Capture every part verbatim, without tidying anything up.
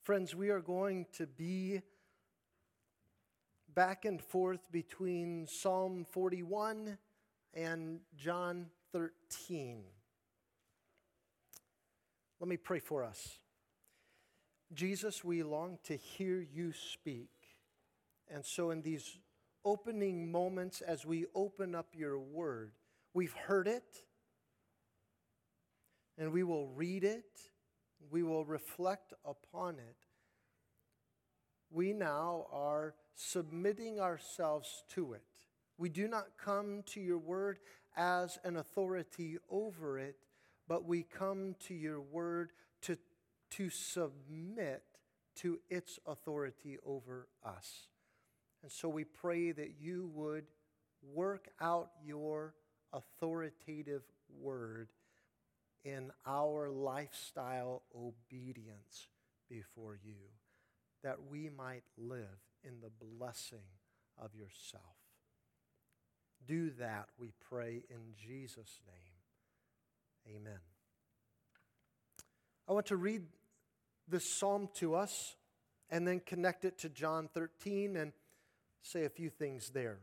Friends, we are going to be back and forth between Psalm forty-one and John thirteen. Let me pray for us. Jesus, we long to hear you speak. And so in these opening moments, as we open up your word, we've heard it, and we will read it, we will reflect upon it. We now are submitting ourselves to it. We do not come to your word as an authority over it, but we come to your word to, to submit to its authority over us. And so we pray that you would work out your authoritative word in our lifestyle obedience before you, that we might live in the blessing of yourself. Do that, we pray, in Jesus' name. Amen. I want to read this psalm to us and then connect it to John thirteen and say a few things there.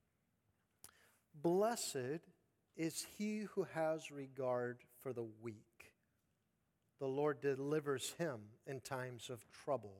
Blessed is he who has regard for the weak. The Lord delivers him in times of trouble.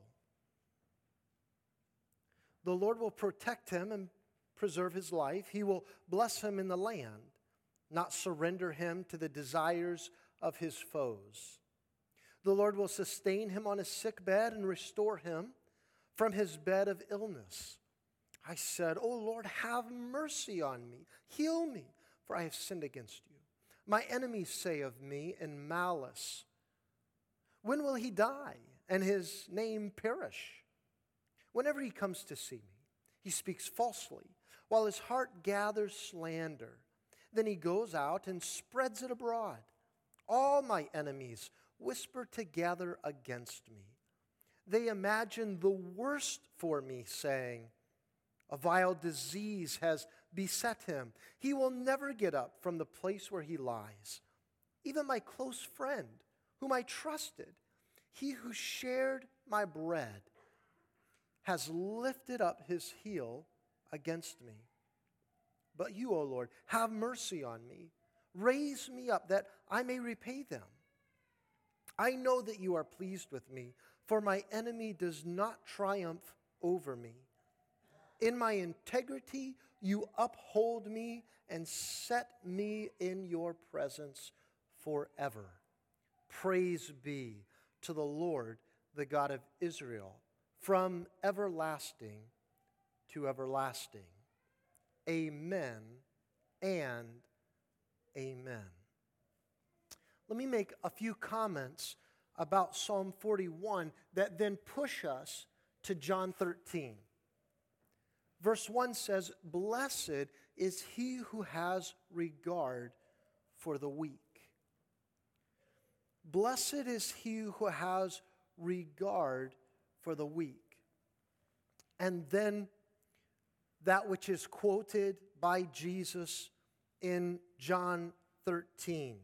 The Lord will protect him and preserve his life. He will bless him in the land, not surrender him to the desires of his foes. The Lord will sustain him on his sick bed and restore him from his bed of illness. I said, O Lord, have mercy on me. Heal me, for I have sinned against you. My enemies say of me in malice, when will he die and his name perish? Whenever he comes to see me, he speaks falsely, while his heart gathers slander. Then he goes out and spreads it abroad. All my enemies whisper together against me. They imagine the worst for me, saying, a vile disease has beset him. He will never get up from the place where he lies. Even my close friend, whom I trusted, he who shared my bread, has lifted up his heel against me. But you, O Lord, have mercy on me. Raise me up that I may repay them. I know that you are pleased with me, for my enemy does not triumph over me. In my integrity, you uphold me and set me in your presence forever. Praise be to the Lord, the God of Israel, from everlasting to everlasting. Amen and amen. Let me make a few comments about Psalm forty-one that then push us to John thirteen. Verse one says, blessed is he who has regard for the weak. Blessed is he who has regard for the weak. And then that which is quoted by Jesus in John thirteen.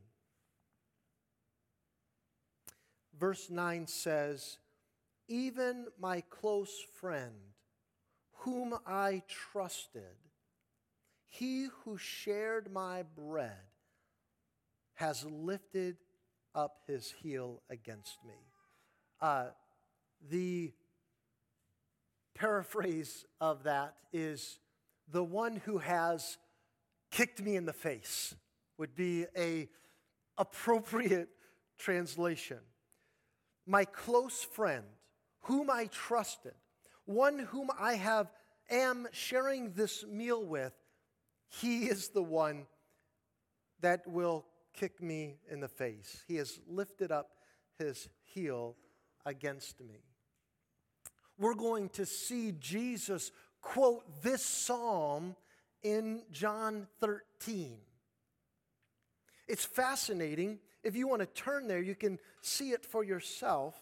Verse nine says, even my close friend, whom I trusted, he who shared my bread, has lifted up his heel against me. Uh, the paraphrase of that is, the one who has kicked me in the face would be a appropriate translation. My close friend, whom I trusted, one whom I have am sharing this meal with, he is the one that will kick me in the face. He has lifted up his heel against me. We're going to see Jesus quote this psalm in John thirteen. It's fascinating. If you want to turn there, you can see it for yourself.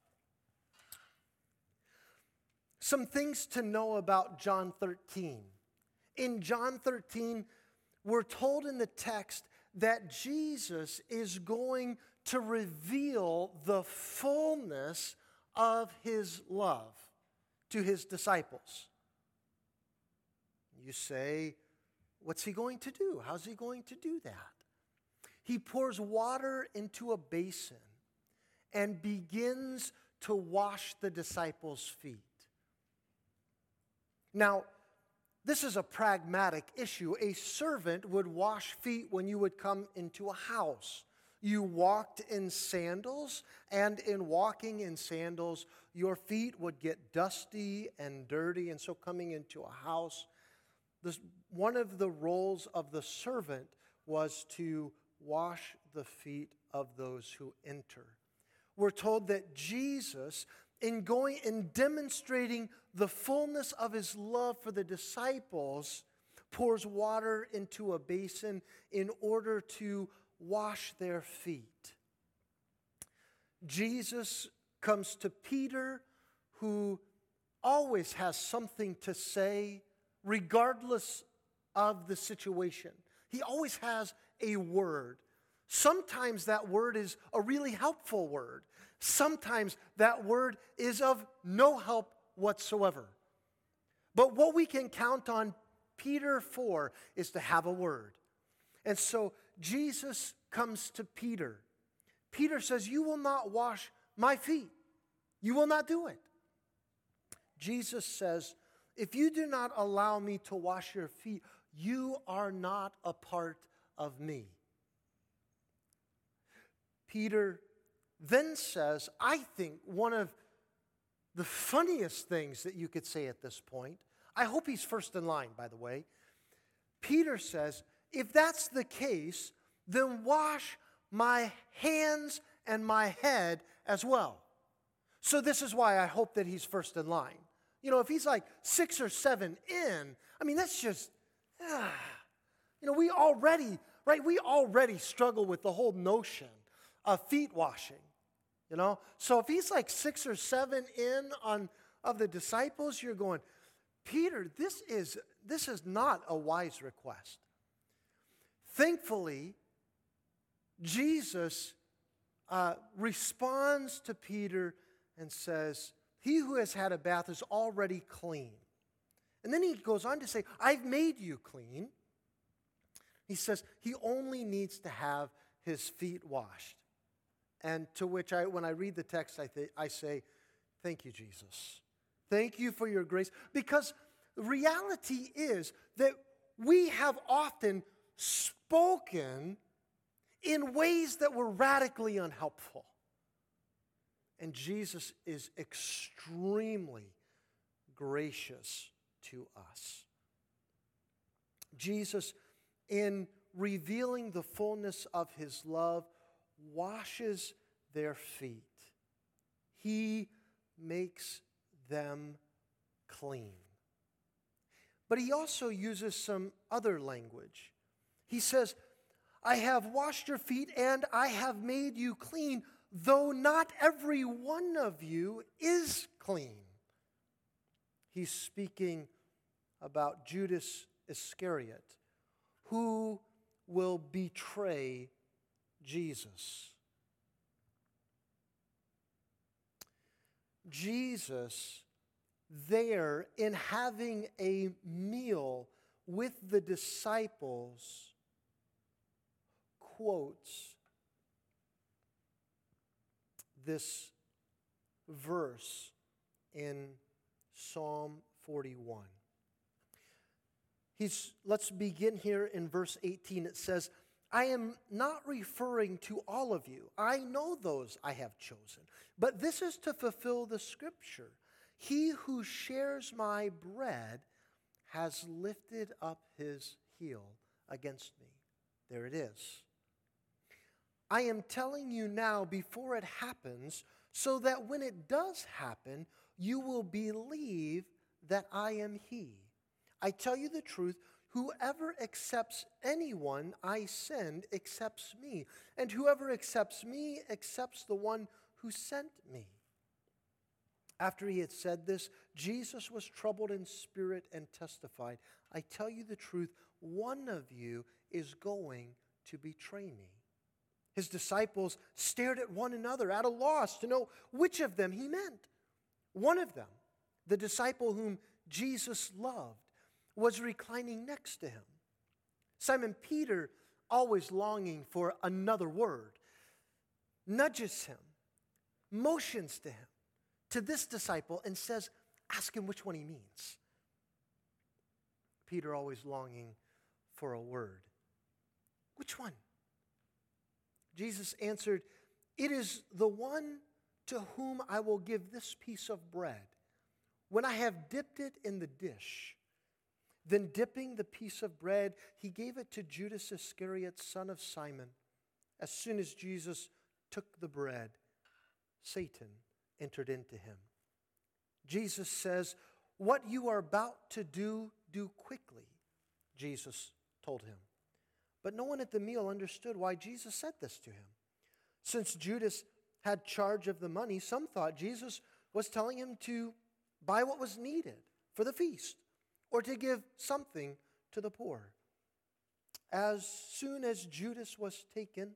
Some things to know about John thirteen. In John thirteen, we're told in the text that Jesus is going to reveal the fullness of his love to his disciples. You say, what's he going to do? How's he going to do that? He pours water into a basin and begins to wash the disciples' feet. Now, this is a pragmatic issue. A servant would wash feet when you would come into a house. You walked in sandals, and in walking in sandals, your feet would get dusty and dirty. And so coming into a house, this, one of the roles of the servant was to wash the feet of those who enter. We're told that Jesus, in going and demonstrating the fullness of his love for the disciples, pours water into a basin in order to wash their feet. Jesus comes to Peter, who always has something to say regardless of the situation. He always has a word. Sometimes that word is a really helpful word. Sometimes that word is of no help whatsoever. But what we can count on Peter for is to have a word. And so Jesus comes to Peter. Peter says, "You will not wash my feet. You will not do it." Jesus says, "If you do not allow me to wash your feet, you are not a part of me." Peter then says, I think, one of the funniest things that you could say at this point. I hope he's first in line, by the way. Peter says, if that's the case, then wash my hands and my head as well. So this is why I hope that he's first in line. You know, if he's like six or seven in, I mean, that's just, ah, you know, we already, right, we already struggle with the whole notion of feet washing, you know. So if he's like six or seven in on of the disciples, you're going, Peter, this is this is not a wise request. Thankfully, Jesus uh, responds to Peter and says, "He who has had a bath is already clean." And then he goes on to say, "I've made you clean." He says he only needs to have his feet washed. And to which I, when I read the text, I, th- I say, thank you, Jesus. Thank you for your grace. Because the reality is that we have often spoken in ways that were radically unhelpful. And Jesus is extremely gracious to us. Jesus, in revealing the fullness of his love, washes their feet. He makes them clean. But he also uses some other language. He says, "I have washed your feet and I have made you clean, though not every one of you is clean." He's speaking about Judas Iscariot, who will betray Jesus. Jesus, there in having a meal with the disciples, quotes this verse in Psalm forty-one. He's, let's begin here in verse eighteen. It says, "I am not referring to all of you. I know those I have chosen. But this is to fulfill the scripture. He who shares my bread has lifted up his heel against me." There it is. "I am telling you now before it happens, so that when it does happen, you will believe that I am he. I tell you the truth, whoever accepts anyone I send accepts me, and whoever accepts me accepts the one who sent me." After he had said this, Jesus was troubled in spirit and testified, "I tell you the truth, one of you is going to betray me." His disciples stared at one another at a loss to know which of them he meant. One of them, the disciple whom Jesus loved, was reclining next to him. Simon Peter, always longing for another word, nudges him, motions to him, to this disciple, and says, ask him which one he means. Peter, always longing for a word. Which one? Jesus answered, it is the one to whom I will give this piece of bread when I have dipped it in the dish. Then dipping the piece of bread, he gave it to Judas Iscariot, son of Simon. As soon as Jesus took the bread, Satan entered into him. Jesus says, what you are about to do, do quickly, Jesus told him. But no one at the meal understood why Jesus said this to him. Since Judas had charge of the money, some thought Jesus was telling him to buy what was needed for the feast, or to give something to the poor. As soon as Judas was taken,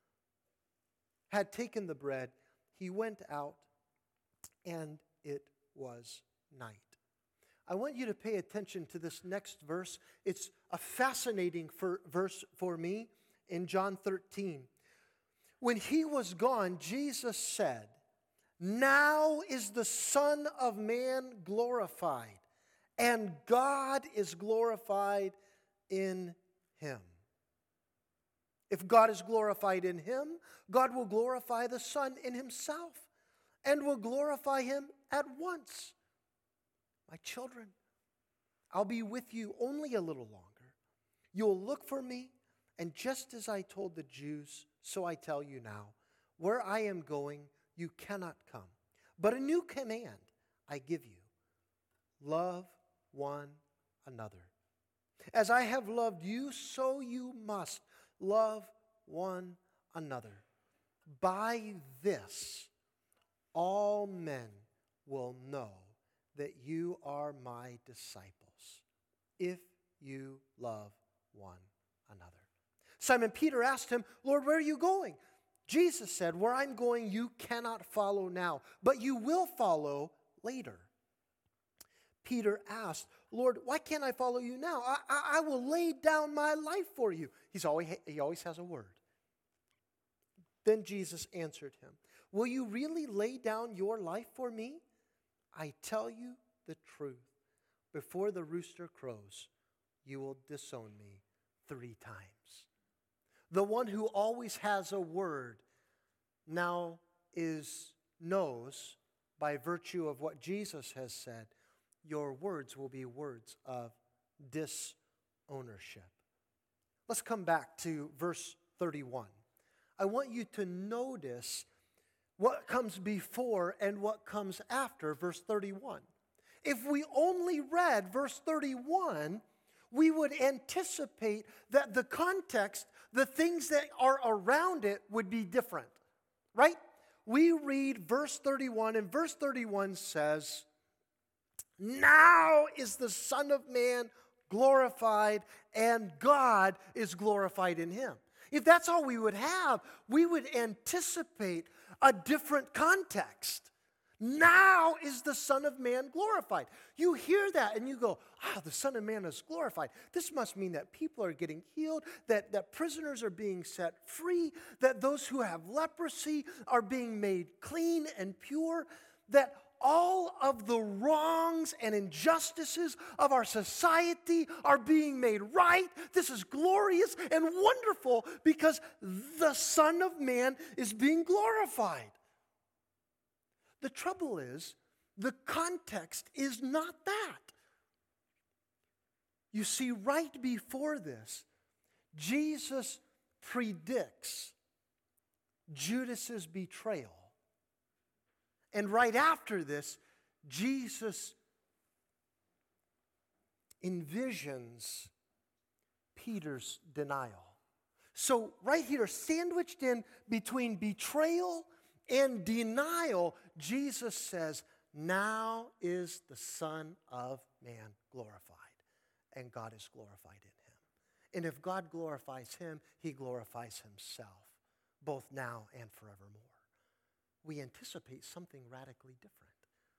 had taken the bread, he went out, and it was night. I want you to pay attention to this next verse. It's a fascinating for, verse for me in John thirteen. When he was gone, Jesus said, now is the Son of Man glorified, and God is glorified in him. If God is glorified in him, God will glorify the Son in himself, and will glorify him at once. My children, I'll be with you only a little longer. You'll look for me, and just as I told the Jews, so I tell you now, where I am going, you cannot come. But a new command I give you, love one another. As I have loved you, so you must love one another. By this, all men will know that you are my disciples, if you love one another. Simon Peter asked him, Lord, where are you going? Jesus said, where I'm going, you cannot follow now, but you will follow later. Peter asked, Lord, why can't I follow you now? I, I, I will lay down my life for you. He's always, he always has a word. Then Jesus answered him, will you really lay down your life for me? I tell you the truth. Before the rooster crows, you will disown me three times. The one who always has a word now is knows, by virtue of what Jesus has said, your words will be words of disownership. Let's come back to verse thirty-one. I want you to notice what comes before and what comes after verse thirty-one. If we only read verse thirty-one, we would anticipate that the context, the things that are around it, would be different, right? We read verse thirty-one, and verse thirty-one says, now is the Son of Man glorified, and God is glorified in him. If that's all we would have, we would anticipate a different context. Now is the Son of Man glorified. You hear that and you go, ah, the Son of Man is glorified. This must mean that people are getting healed, that, that prisoners are being set free, that those who have leprosy are being made clean and pure, that all of the wrongs and injustices of our society are being made right. This is glorious and wonderful because the Son of Man is being glorified. The trouble is, the context is not that. You see, right before this, Jesus predicts Judas's betrayal. And right after this, Jesus envisions Peter's denial. So right here, sandwiched in between betrayal and denial, Jesus says, now is the Son of Man glorified, and God is glorified in him. And if God glorifies him, he glorifies himself both now and forevermore. We anticipate something radically different.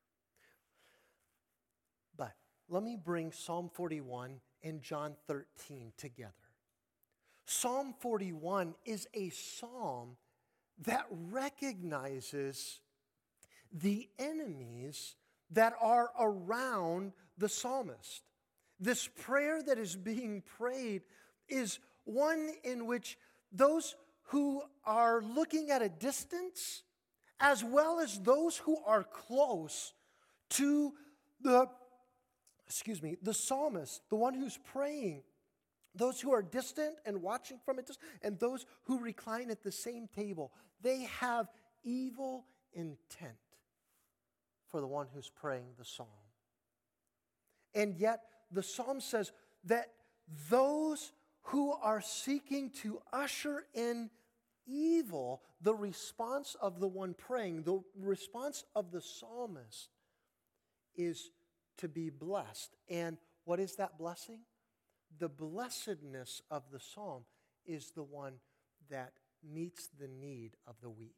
But let me bring Psalm forty-one and John thirteen together. Psalm forty-one is a psalm that recognizes the enemies that are around the psalmist. This prayer that is being prayed is one in which those who are looking at a distance, as well as those who are close to the, excuse me, the psalmist, the one who's praying, those who are distant and watching from a distance, and those who recline at the same table, they have evil intent for the one who's praying the psalm. And yet, the psalm says that those who are seeking to usher in evil, the response of the one praying, the response of the psalmist is to be blessed. And what is that blessing? The blessedness of the psalm is the one that meets the need of the weak.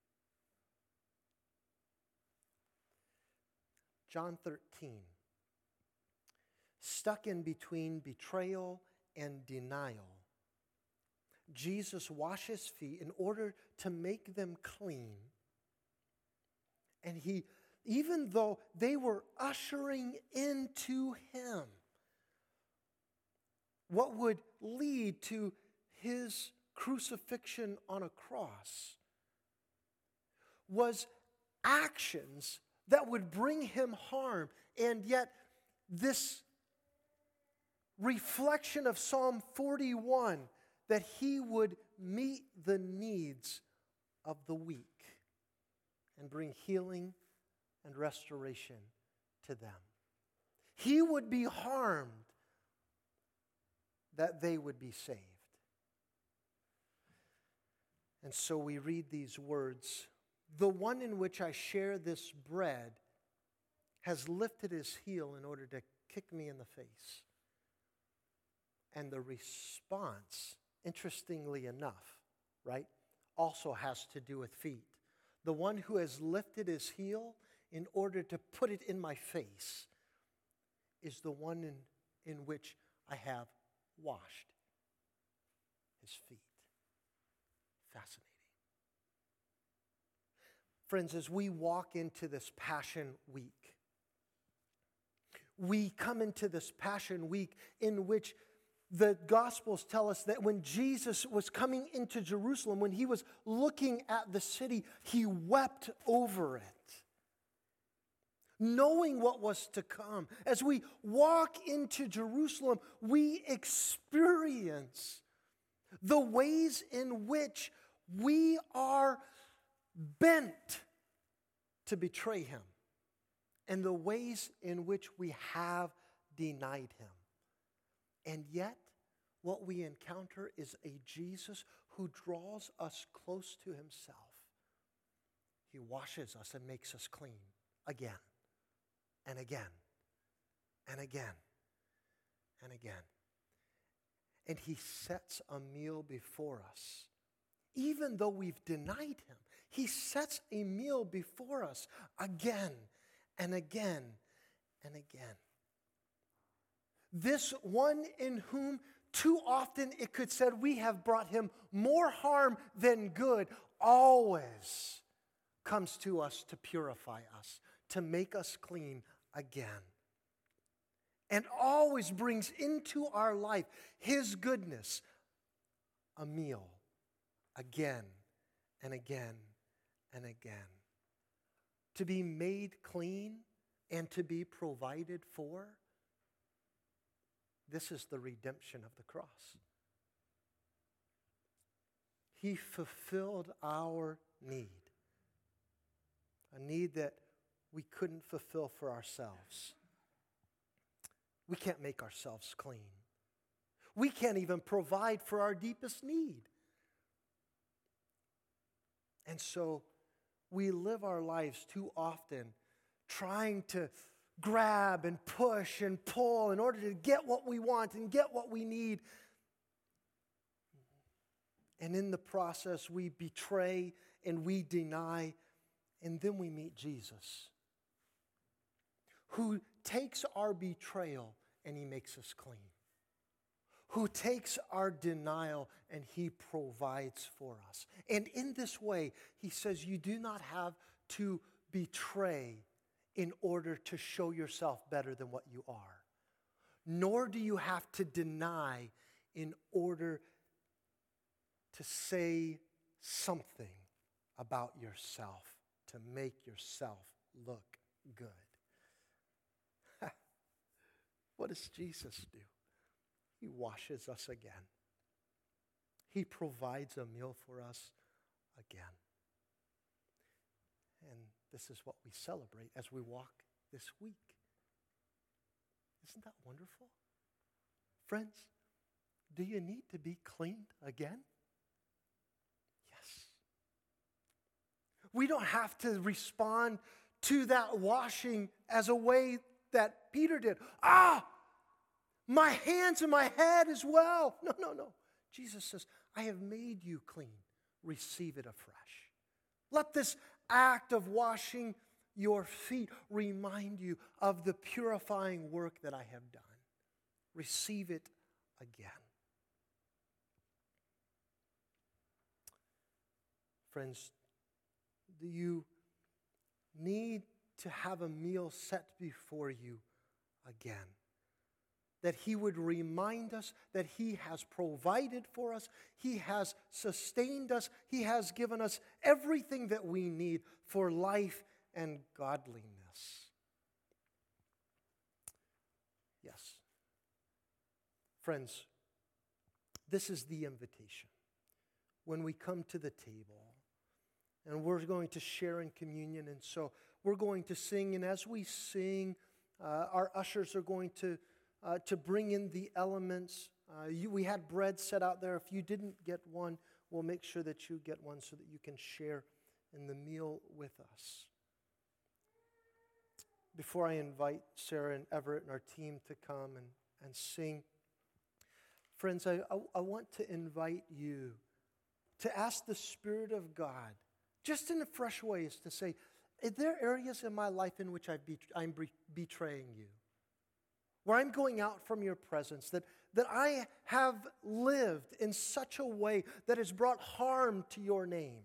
John thirteen. Stuck in between betrayal and denial, Jesus washes feet in order to make them clean. And he, even though they were ushering into him what would lead to his crucifixion on a cross, was actions that would bring him harm. And yet this reflection of Psalm forty-one, that he would meet the needs of the weak and bring healing and restoration to them. He would be harmed that they would be saved. And so we read these words, "The one in which I share this bread has lifted his heel in order to kick me in the face." And the response, interestingly enough, right, also has to do with feet. The one who has lifted his heel in order to put it in my face is the one in, in which I have washed his feet. Fascinating. Friends, as we walk into this Passion Week, we come into this Passion Week in which the Gospels tell us that when Jesus was coming into Jerusalem, when he was looking at the city, he wept over it, knowing what was to come. As we walk into Jerusalem, we experience the ways in which we are bent to betray him and the ways in which we have denied him. And yet, what we encounter is a Jesus who draws us close to himself. He washes us and makes us clean again and again and again and again. And he sets a meal before us. Even though we've denied him, he sets a meal before us again and again and again. This one in whom too often it could said we have brought him more harm than good, always comes to us to purify us, to make us clean again. And always brings into our life his goodness, a meal, again and again and again. To be made clean and to be provided for. This is the redemption of the cross. He fulfilled our need, a need that we couldn't fulfill for ourselves. We can't make ourselves clean. We can't even provide for our deepest need. And so we live our lives too often trying to grab and push and pull in order to get what we want and get what we need. And in the process, we betray and we deny, and then we meet Jesus, who takes our betrayal and he makes us clean, who takes our denial and he provides for us. And in this way, he says, you do not have to betray in order to show yourself better than what you are, nor do you have to deny in order to say something about yourself to make yourself look good. What does Jesus do? He washes us again. He provides a meal for us again. And this is what we celebrate as we walk this week. Isn't that wonderful? Friends, do you need to be cleaned again? Yes. We don't have to respond to that washing as a way that Peter did. Ah, my hands and my head as well. No, no, no. Jesus says, I have made you clean. Receive it afresh. Let this act of washing your feet remind you of the purifying work that I have done. Receive it again. Friends, do you need to have a meal set before you again? That he would remind us that he has provided for us, he has sustained us, he has given us everything that we need for life and godliness. Yes. Friends, this is the invitation. When we come to the table, and we're going to share in communion, and so we're going to sing, and as we sing, uh, our ushers are going to Uh, to bring in the elements. Uh, you, we had bread set out there. If you didn't get one, we'll make sure that you get one so that you can share in the meal with us. Before I invite Sarah and Everett and our team to come and, and sing, friends, I, I, I want to invite you to ask the Spirit of God, just in a fresh ways, to say, are there areas in my life in which I've bet- I'm be- betraying you? Where I'm going out from your presence, that, that I have lived in such a way that has brought harm to your name.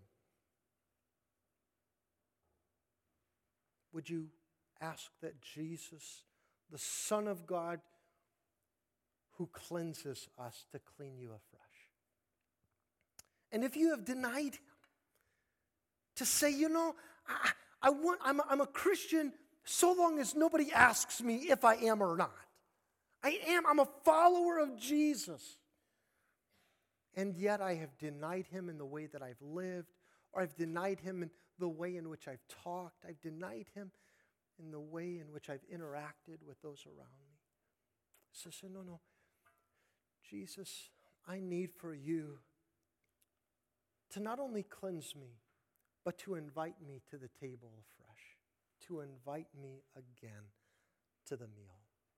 Would you ask that Jesus, the Son of God, who cleanses us, to clean you afresh? And if you have denied him, to say, you know, I, I want, I'm, I'm a Christian so long as nobody asks me if I am or not. I am, I'm a follower of Jesus. And yet I have denied him in the way that I've lived, or I've denied him in the way in which I've talked. I've denied him in the way in which I've interacted with those around me. So say, no, no, Jesus, I need for you to not only cleanse me, but to invite me to the table afresh, to invite me again to the meal.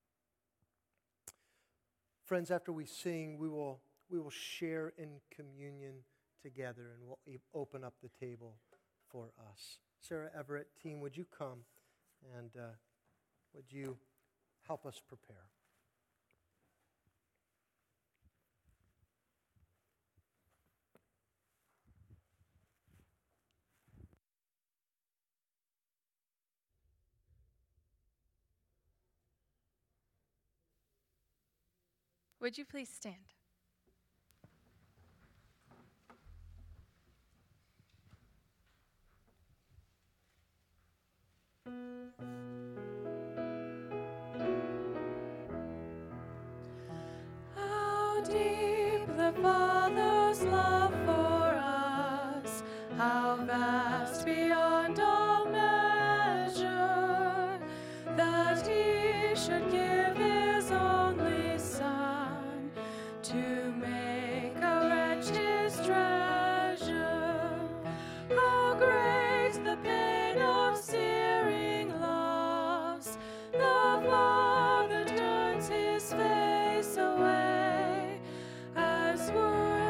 Friends, after we sing, we will, we will share in communion together, and we'll open up the table for us. Sarah, Everett, team, would you come and uh, would you help us prepare? Would you please stand? How deep the Father's love for us, how vast beyond all measure, that he should give his only Son to make a wretch his treasure. How great the pain of searing loss, the Father turns his face away, as were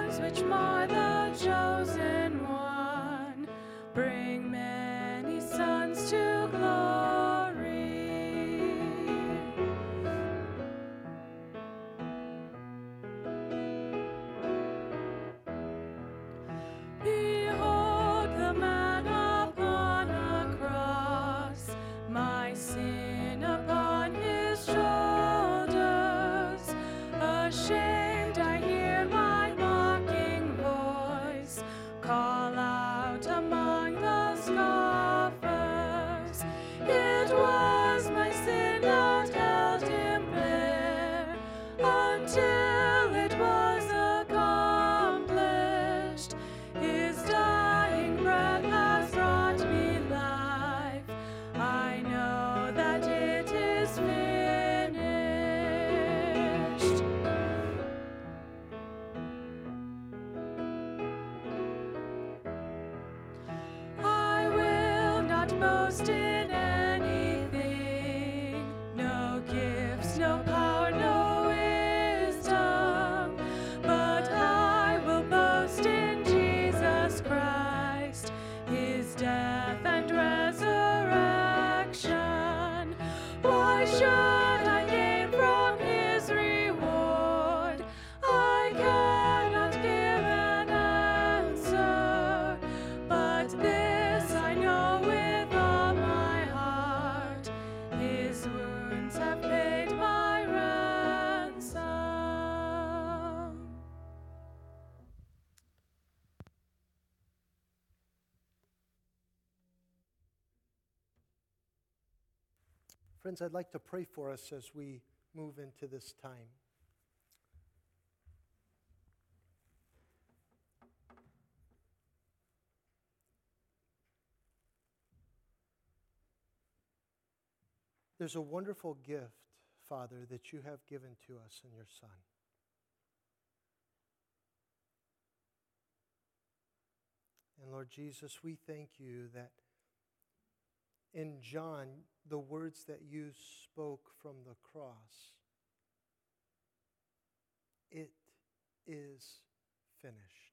Friends, I'd like to pray for us as we move into this time. There's a wonderful gift, Father, that you have given to us in your Son. And Lord Jesus, we thank you that in John, the words that you spoke from the cross, it is finished.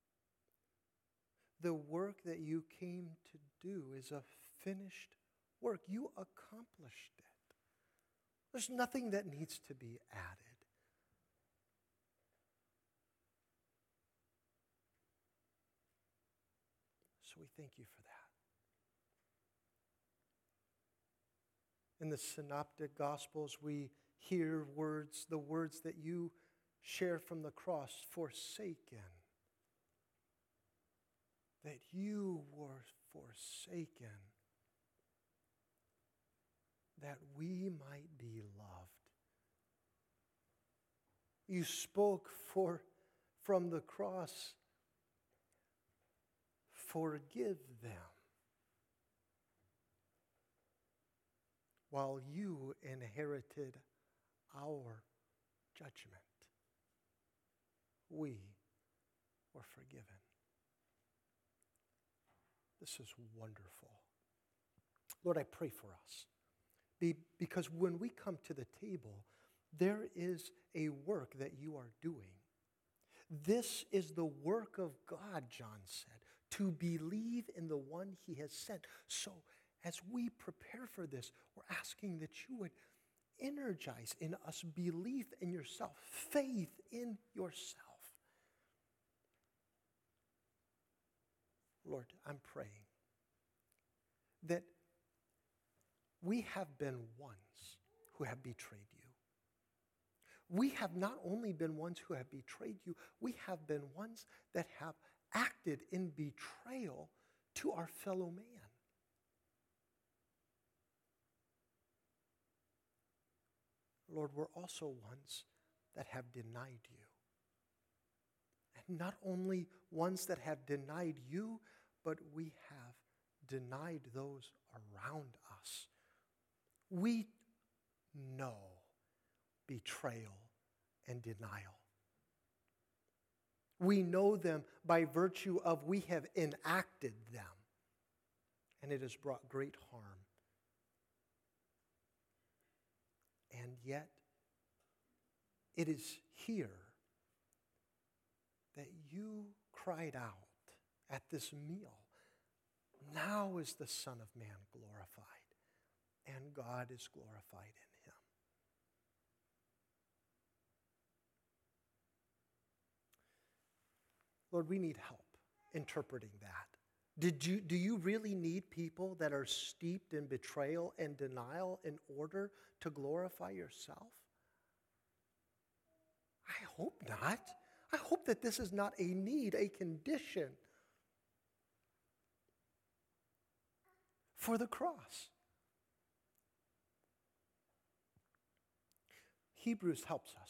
The work that you came to do is a finished work. You accomplished it. There's nothing that needs to be added. So we thank you for that. In the Synoptic Gospels, we hear words, the words that you share from the cross, forsaken. That you were forsaken, that we might be loved. You spoke for, from the cross, forgive them, while you inherited our judgment. We were forgiven. This is wonderful. Lord, I pray for us. Be, because when we come to the table, there is a work that you are doing. This is the work of God, John said, to believe in the one he has sent. So as we prepare for this, we're asking that you would energize in us belief in yourself, faith in yourself. Lord, I'm praying that we have been ones who have betrayed you. We have not only been ones who have betrayed you, we have been ones that have acted in betrayal to our fellow man. Lord, we're also ones that have denied you. And not only ones that have denied you, but we have denied those around us. We know betrayal and denial. We know them by virtue of we have enacted them, and it has brought great harm. And yet, it is here that you cried out at this meal, now is the Son of Man glorified, and God is glorified in him. Lord, we need help interpreting that. Did you, do you really need people that are steeped in betrayal and denial in order to glorify yourself? I hope not. I hope that this is not a need, a condition for the cross. Hebrews helps us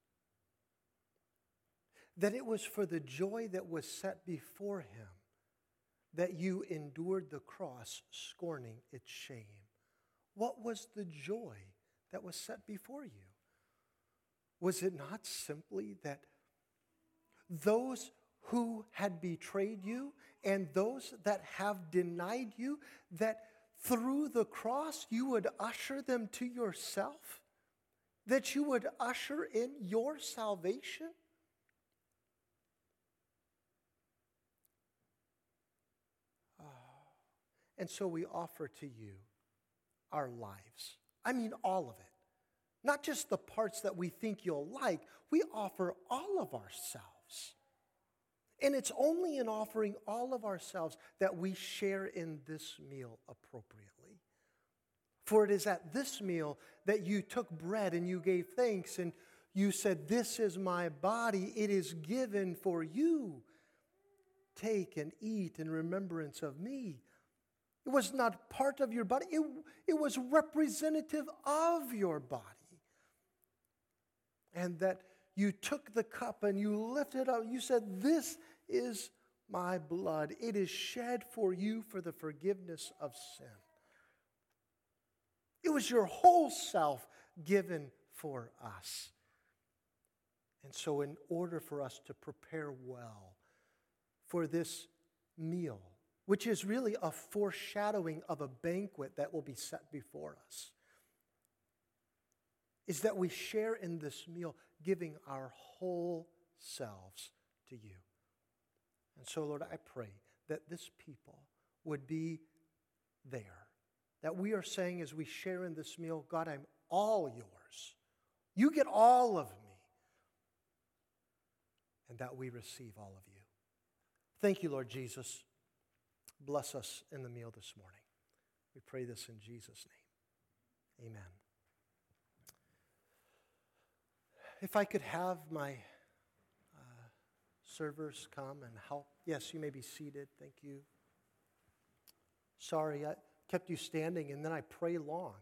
that it was for the joy that was set before him that you endured the cross, scorning its shame. What was the joy that was set before you? Was it not simply that those who had betrayed you and those that have denied you, that through the cross you would usher them to yourself? That you would usher in your salvation? Oh. And so we offer to you our lives. I mean all of it. Not just the parts that we think you'll like. We offer all of ourselves. And it's only in offering all of ourselves that we share in this meal appropriately. For it is at this meal that you took bread and you gave thanks and you said, "This is my body, it is given for you. Take and eat in remembrance of me." It was not part of your body. It, it was representative of your body. And that you took the cup and you lifted it up. You said, this is my blood. It is shed for you for the forgiveness of sin. It was your whole self given for us. And so in order for us to prepare well for this meal, which is really a foreshadowing of a banquet that will be set before us, is that we share in this meal, giving our whole selves to you. And so, Lord, I pray that this people would be there. That we are saying as we share in this meal, God, I'm all yours. You get all of me. And that we receive all of you. Thank you, Lord Jesus. Bless us in the meal this morning. We pray this in Jesus' name. Amen. If I could have my uh, servers come and help. Yes, you may be seated. Thank you. Sorry, I kept you standing and then I pray long.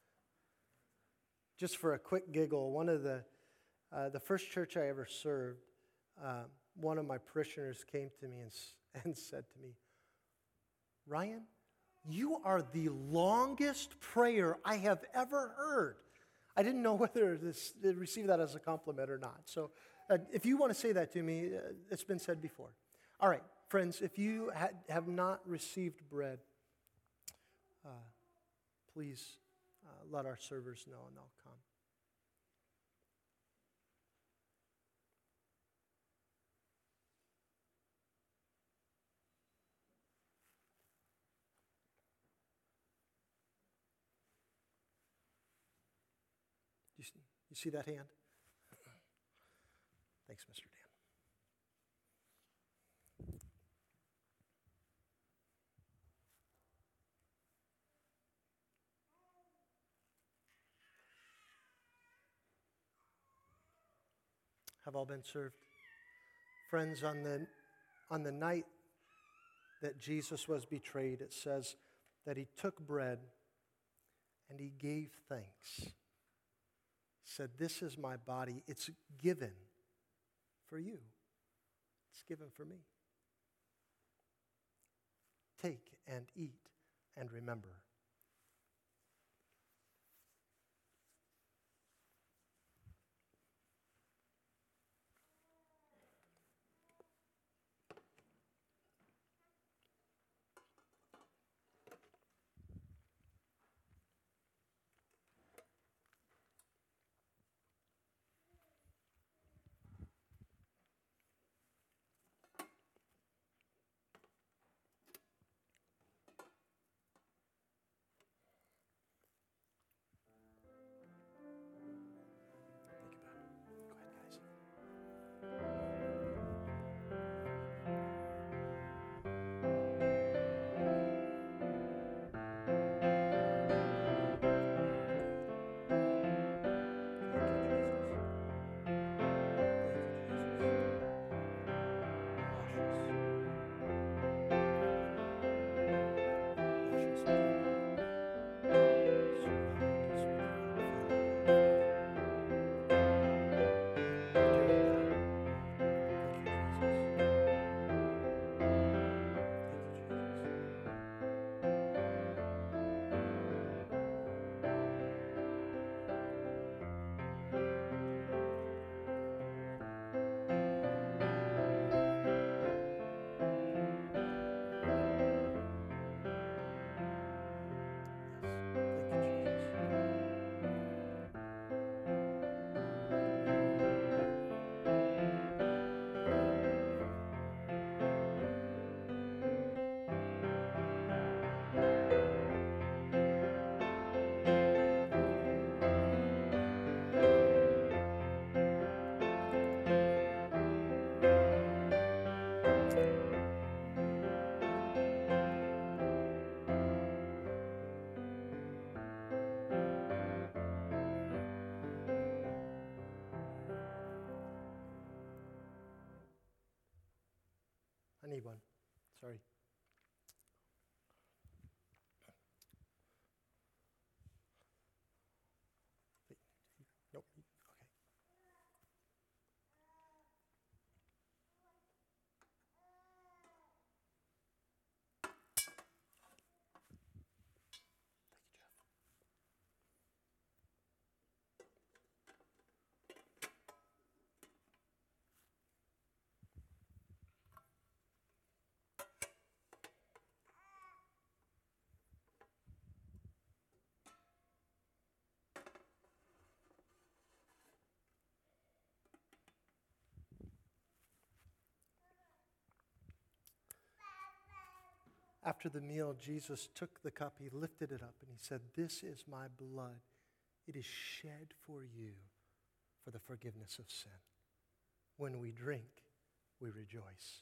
Just for a quick giggle, one of the, uh, the first church I ever served, uh, one of my parishioners came to me and, and said to me, Ryan, you are the longest prayer I have ever heard. I didn't know whether this, to receive that as a compliment or not. So uh, if you want to say that to me, uh, it's been said before. All right, friends, if you ha- have not received bread, uh, please uh, let our servers know and they'll come. You see, you see that hand? Thanks, Mister Dan. Have all been served? Friends, on the, on the night that Jesus was betrayed, it says that he took bread and he gave thanks. Said, this is my body. It's given for you. It's given for me. Take and eat and remember. I need one. Sorry. After the meal, Jesus took the cup, he lifted it up, and he said, "This is my blood. It is shed for you for the forgiveness of sin." When we drink, we rejoice.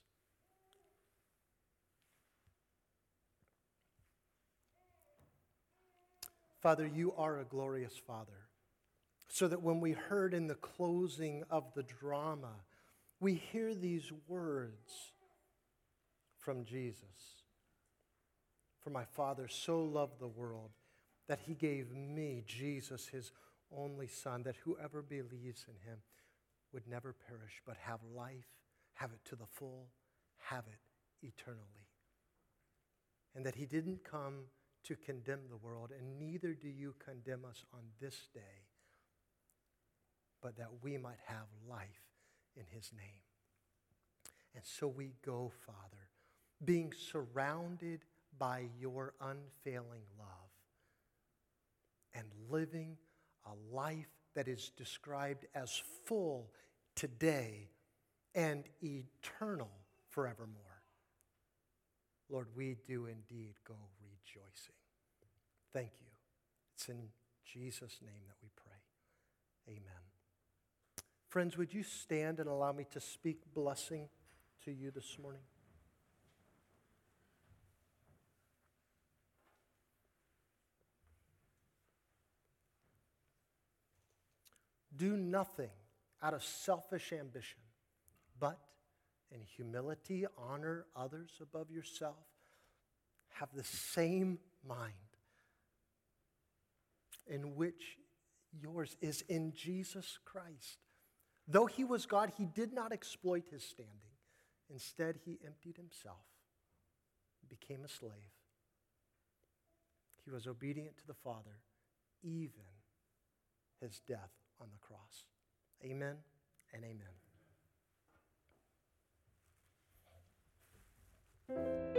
Father, you are a glorious Father, so that when we heard in the closing of the drama, we hear these words from Jesus. "For my Father so loved the world that he gave me, Jesus, his only Son, that whoever believes in him would never perish, but have life, have it to the full, have it eternally. And that he didn't come to condemn the world, and neither do you condemn us on this day, but that we might have life in his name." And so we go, Father, being surrounded by your unfailing love and living a life that is described as full today and eternal forevermore. Lord, we do indeed go rejoicing. Thank you. It's in Jesus' name that we pray. Amen. Friends, would you stand and allow me to speak blessing to you this morning? Do nothing out of selfish ambition, but in humility honor others above yourself. Have the same mind in which yours is in Jesus Christ. Though he was God, he did not exploit his standing. Instead, he emptied himself, became a slave. He was obedient to the Father, even his death on the cross. Amen and amen.